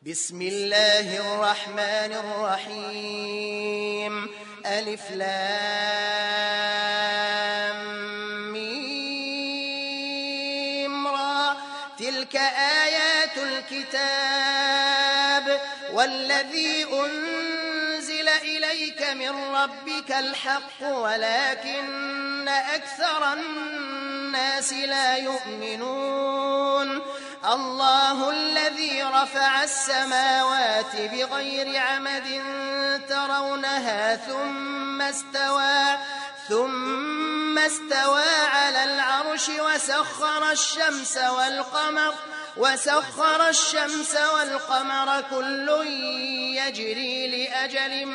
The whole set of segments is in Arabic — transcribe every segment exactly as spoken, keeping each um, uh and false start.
بسم الله الرحمن الرحيم ألف لام ميم را تلك آيات الكتاب والذي أنزل إليك من ربك الحق ولكن أكثر الناس لا يؤمنون الله الذي رفع السماوات بغير عمد ترونها ثم استوى ثم استوى على العرش وسخر الشمس والقمر وسخر الشمس والقمر كل يجري لأجل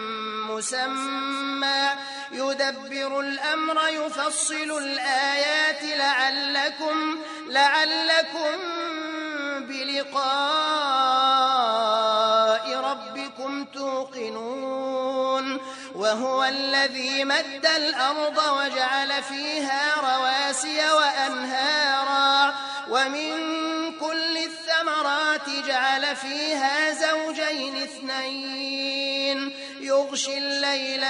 مسمى يدبر الأمر يفصل الآيات لعلكم لعلكم بلقاء ربكم توقنون وهو الذي مد الأرض وجعل فيها رواسي وأنهارا ومن كل الثمرات جعل فيها زوجين اثنين يغشي الليل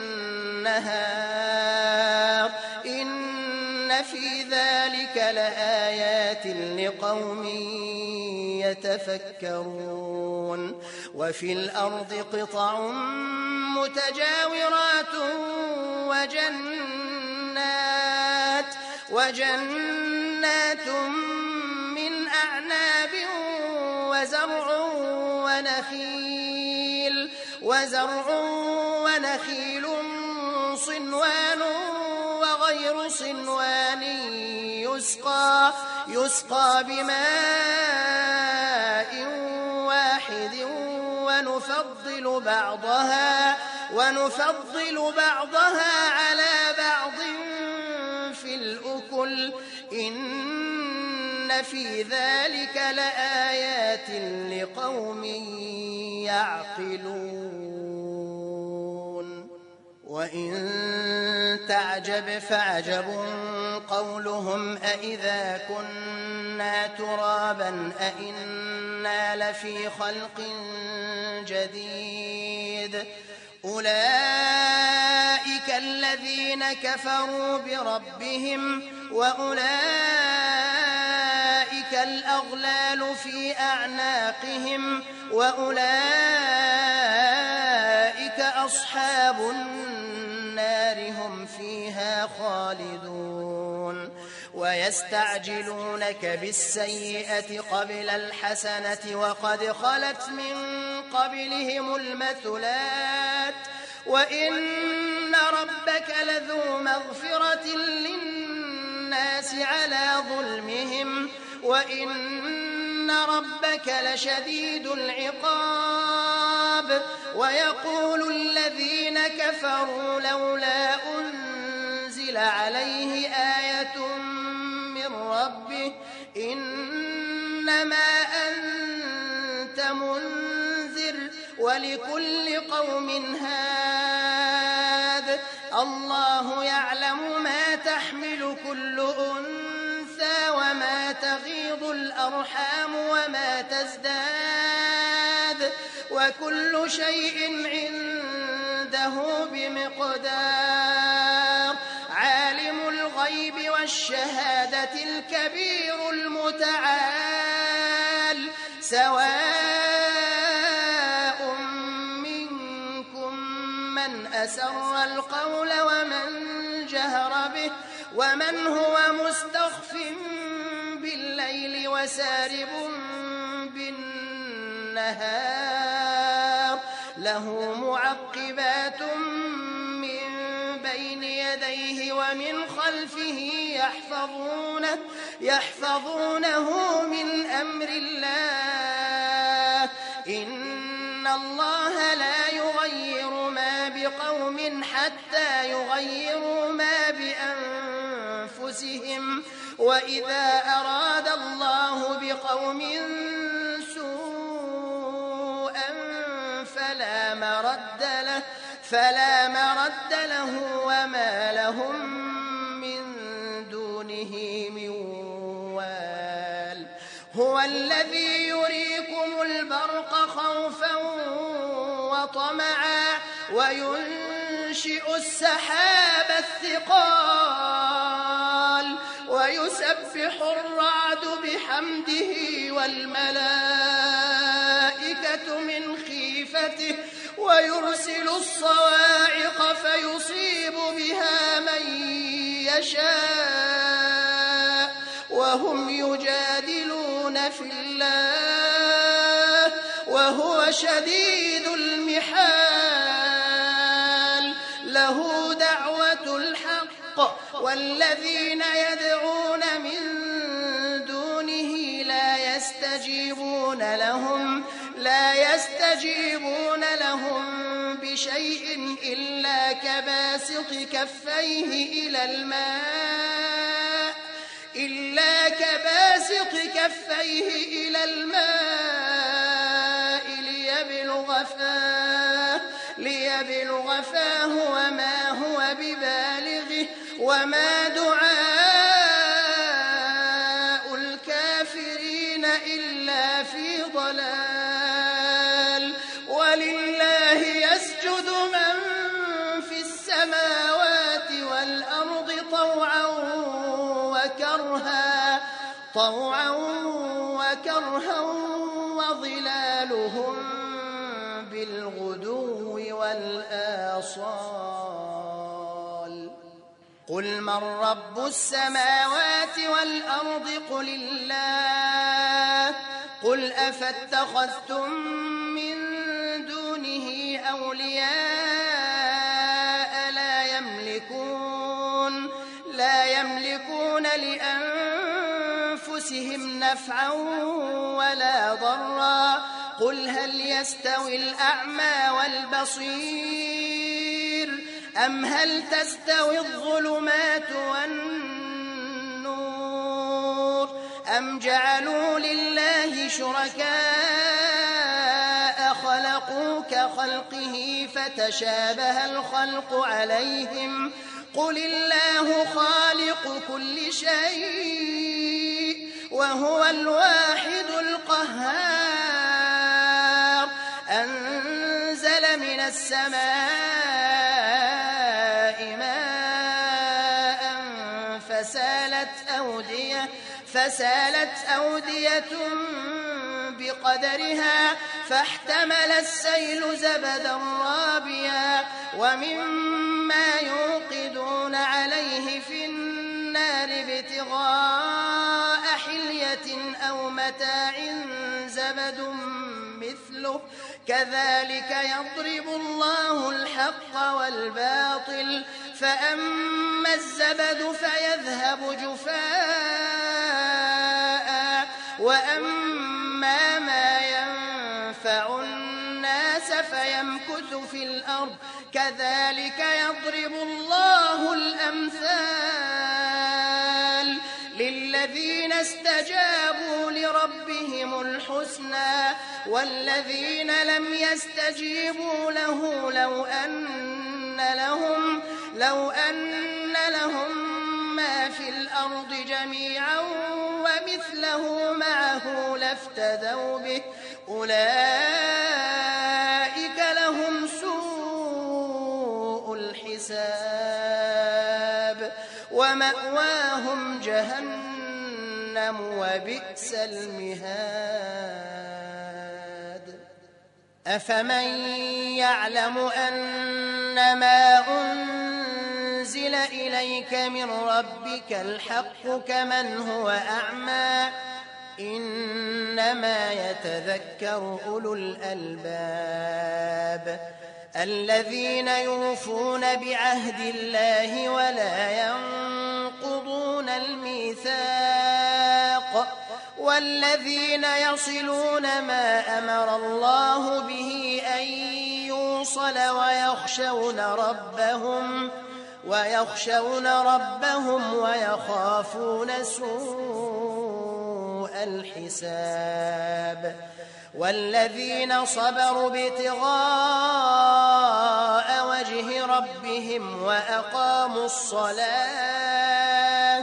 النهار إن في ذلك لآيات لقوم يتفكرون وفي الأرض قطع متجاورات وجنات وجنات من أعناب وزرع ونخيل وزرع ونخيل صنوان وغير صنوان يسقى يسقى بماء واحد ونفضل بعضها ونفضل بعضها على بعض في الأكل إن في ذلك لآيات لقوم يعقلون وإن تعجب فعجب قولهم أإذا كنا ترابا أإنا لفي خلق جديد أولئك الذين كفروا بربهم وأولئك الأغلال في أعناقهم وأولئك أصحاب النار هم فيها خالدون ويستعجلونك بالسيئة قبل الحسنة وقد خلت من قبلهم المثلات وإن ربك لذو مغفرة للناس على ظلمهم وإن ربك لشديد العقاب ويقول الذين كفروا لولا أنزل عليه آية من ربه إنما أنت منذر ولكل قوم هاد الله يعلم ما تحمل كل أنثى وما تغيض الأرحام وما تزداد وكل شيء عنده بمقدار عالم الغيب والشهادة الكبير المتعال سواء منكم من أسر القول ومن جهر به ومن هو مستخف بالليل وسارب بالنهار له معقبات من بين يديه ومن خلفه يحفظونه يحفظونه من أمر الله إن الله لا يغير ما بقوم حتى يغيروا ما بأنفسهم وإذا أراد الله بقوم سوءا فلا مرد له فلا مرد له وما لهم من دونه من وال هو الذي يريكم البرق والبرق خوفا وطمعا وينشئ السحاب الثقال ويسبح الرعد بحمده والملائكة من خيفته ويرسل الصواعق فيصيب بها من يشاء وهم يجادلون في الله وهو شديد المحال له دعوة الحق والذين يدعون من دونه لا يستجيبون لهم لا يستجيبون لهم بشيء إلا كباسط كفيه إلى الماء إلا كباسط كفيه إلى الماء ليبلغ فاه ليبلغ فاه وما هو ببالغه وما دعاء الكافرين إلا في ضلال ولله يسجد من في السماوات والأرض طوعا وكرها طوعا وكرها وظلالهم بالغدو والآصال قل من رب السماوات والأرض قل الله قل أفاتخذتم من دونه أولياء لا يملكون لا يملكون لأنفسهم نفعا ولا ضرا قل هل يستوي الأعمى والبصير أم هل تستوي الظلمات والنور أم جعلوا لله شركاء خلقوا كخلقه فتشابه الخلق عليهم قل الله خالق كل شيء وهو الواحد القهار أنزل من السماء ماء فسالت أودية فسالت أودية بقدرها فاحتمل السيل زبدا رابيا ومما يوقدون عليه في النار ابتغاء حلية أو متاع زبد مثله كذلك يضرب الله الحق والباطل فأما الزبد فيذهب جفاء وأما ما ينفع الناس فيمكث في الأرض كذلك يضرب الله الأمثال للذين استجابوا لربهم الحسنى والذين لم يستجيبوا له لو أن لهم لو أن لهم ما في الأرض جميعا ومثله معه لافتدوا به أولئك لهم سوء الحساب ومأواهم جهنم وبئس المهاد أفمن يعلم أنما أنزل إليك من ربك الحق كمن هو أعمى إنما يتذكر أولو الألباب الذين يوفون بعهد الله ولا ينقضون الميثاق والذين يصلون ما أمر الله به أن يوصل ويخشون ربهم ويخشون ربهم ويخافون سوء الحساب والذين صبروا ابتغاء وجه ربهم وأقاموا الصلاة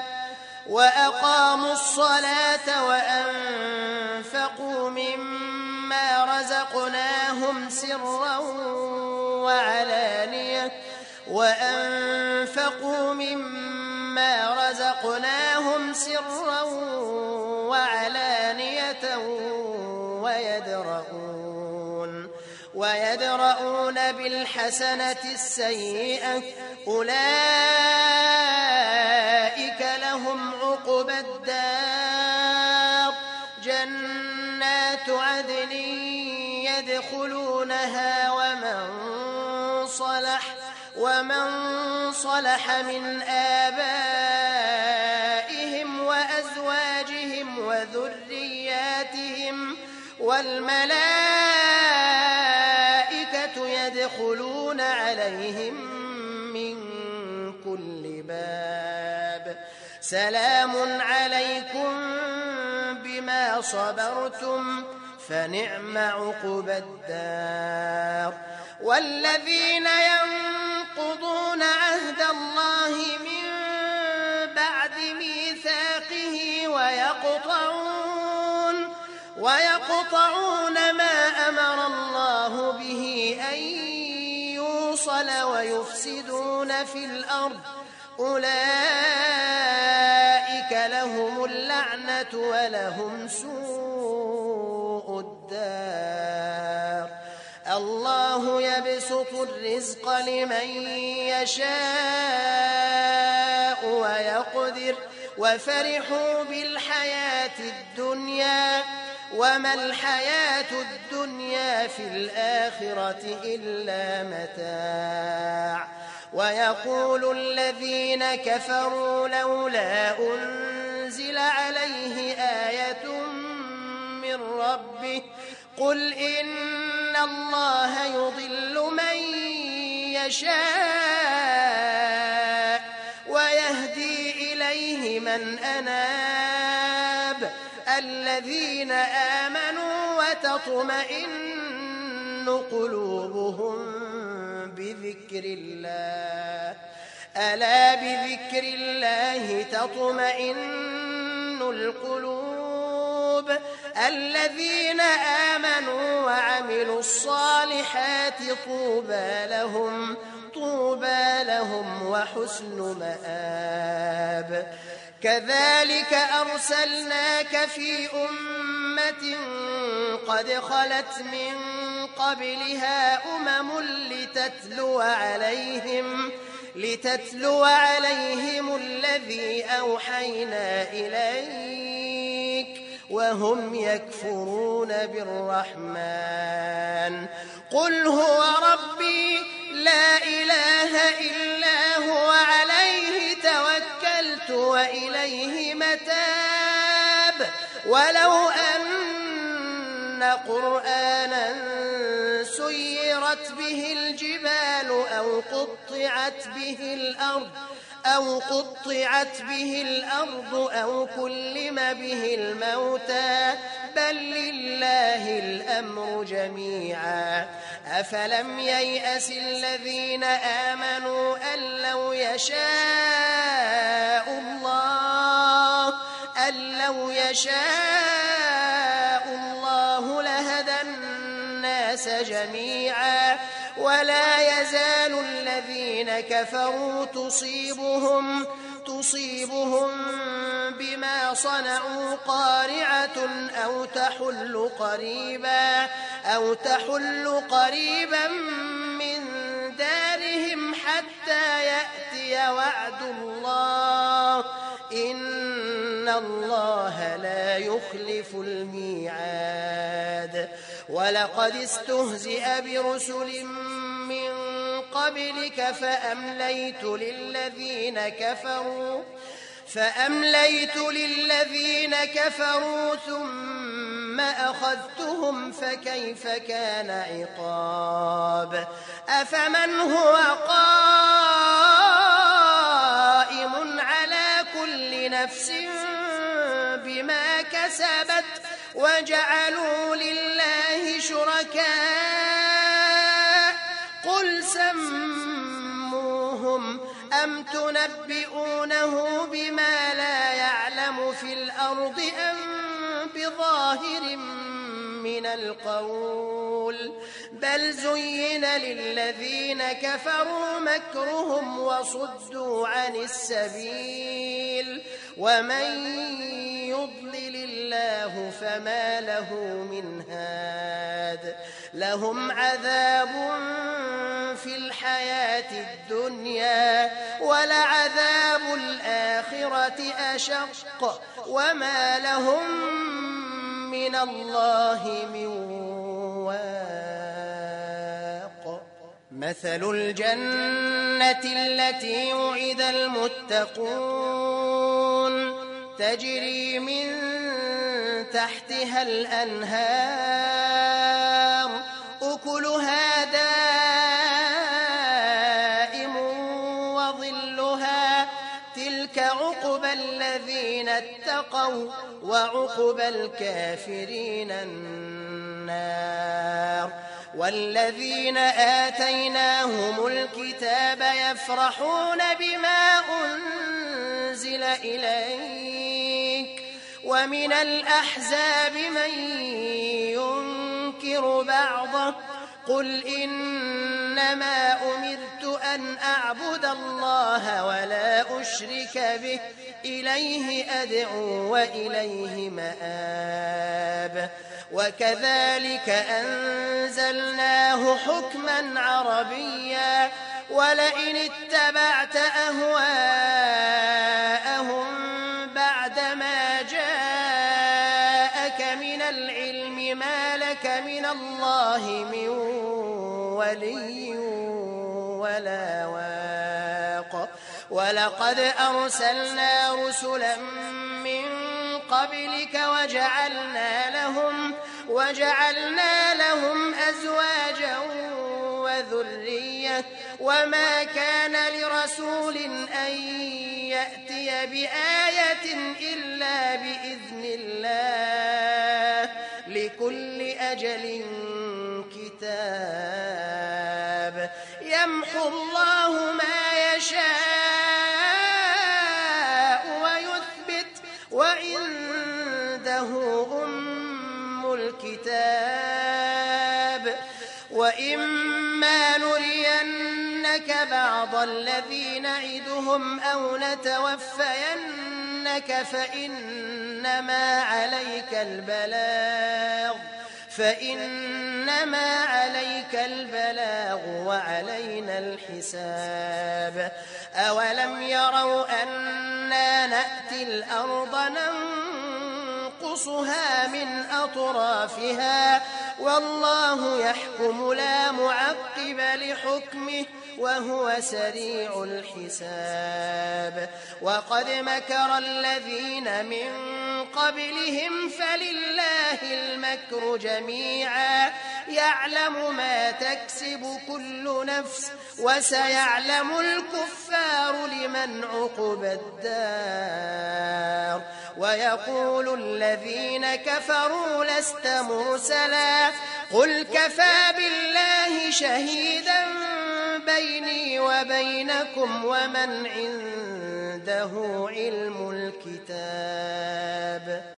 وأقاموا الصلاة وأنفقوا مما رزقناهم سرا وعلانية وأنفقوا مما رزقناهم سرا وعلانية ويدرؤون ويدرؤون بالحسنة السيئة أولئك لهم عقبى الدار جنات عدن يدخلونها ومن صلح ومن صلح من آبائهم وأزواجهم وذرياتهم والملائكة يدخلون عليهم من كل باب سلام عليكم بما صبرتم فنعم عقبى الدار والذين ينقضون عهد الله من بعد ميثاقه ويقطعون ويقطعون ما أمر الله به أن يوصل ويفسدون في الأرض أولئك لهم اللعنة ولهم سوء الدار الله يبسط الرزق لمن يشاء ويقدر وفرحوا بالحياة الدنيا وما الحياة الدنيا في الآخرة إلا متاع ويقول الذين كفروا لولا أنزل عليه آية من ربه قل إن الله يضل من يشاء ويهدي إليه من أناب الذين آمنوا وتطمئن قلوبهم بذكر الله ألا بذكر الله تطمئن القلوب الذين آمنوا وعملوا الصالحات طوبى لهم طوبى لهم وحسن مآب كذلك أرسلناك في أمة قد خلت من قبلها أمم لتتلو عليهم لتتلو عليهم الذي أوحينا إليك وهم يكفرون بالرحمن قل هو ربي لا إله إلا هو عليه توكلت وإليه متاب ولو أن قرآنا سيرت به الجبال أو قطعت به الأرض أو قطعت به الأرض أو كلم به الموتى بل لله الأمر جميعا أفلم ييأس الذين آمنوا أن لو يشاء الله أن لو يشاء الله لهدى الناس جميعا ولا يزال الذين كفروا تصيبهم تصيبهم بما صنعوا قارعة أو تحل قريبا أو تحل قريبا من دارهم حتى يأتي وعد الله إن الله لا يخلف الميعاد ولقد استهزئ برسل من قبلك فأمليت للذين كفروا فأمليت للذين كفروا ثم أخذتهم فكيف كان عقاب أفمن هو قائم على كل نفس بما كسبت وجعلوا لله شركاء قل سموهم أم تنبئونه بما لا يعلم في الأرض أم بظاهر من من القول بل زين للذين كفروا مكرهم وصدوا عن السبيل ومن يضلل الله فما له من هاد لهم عذاب في الحياة الدنيا ولعذاب الآخرة أشق وما لهم من الله من واق مثل الجنة التي وعد المتقون تجري من تحتها الأنهار أكلها دائم وظلها تلك عقبى الذين اتقوا وعقبى الكافرين النار والذين آتيناهم الكتاب يفرحون بما أنزل إليك ومن الأحزاب من ينكر بعضه قل إنما أمرت أن أعبد الله ولا أشرك به إليه أدعو وإليه مآب وكذلك أنزلناه حكما عربيا ولئن اتبعت أهواءهم بعدما جاءك من العلم ما لك من الله من ولي ولا واق ولقد أرسلنا رسلا من قبلك وجعلنا لهم وجعلنا لهم أزواجا وذرية وما كان لرسول أن يأتي بآية إلا بإذن الله لكل أجل كتاب يمحو الله ما يشاء ويثبت وعنده أم الكتاب وإما نرينك بعض الذي نعدهم أو نتوفينك فإنما عليك البلاغ فإنما عليك البلاغ وعلينا الحساب أولم يروا أنا نأتي الأرض ننقصها من أطرافها والله يحكم لا معقب لحكمه وهو سريع الحساب وقد مكر الذين من قبلهم فلله المكر جميعا يعلم ما تكسب كل نفس وسيعلم الكفار لمن عقبى الدار ويقول الذين كفروا لست مرسلا قل كفى بالله شهيدا بيني وبينكم ومن عنده علم الكتاب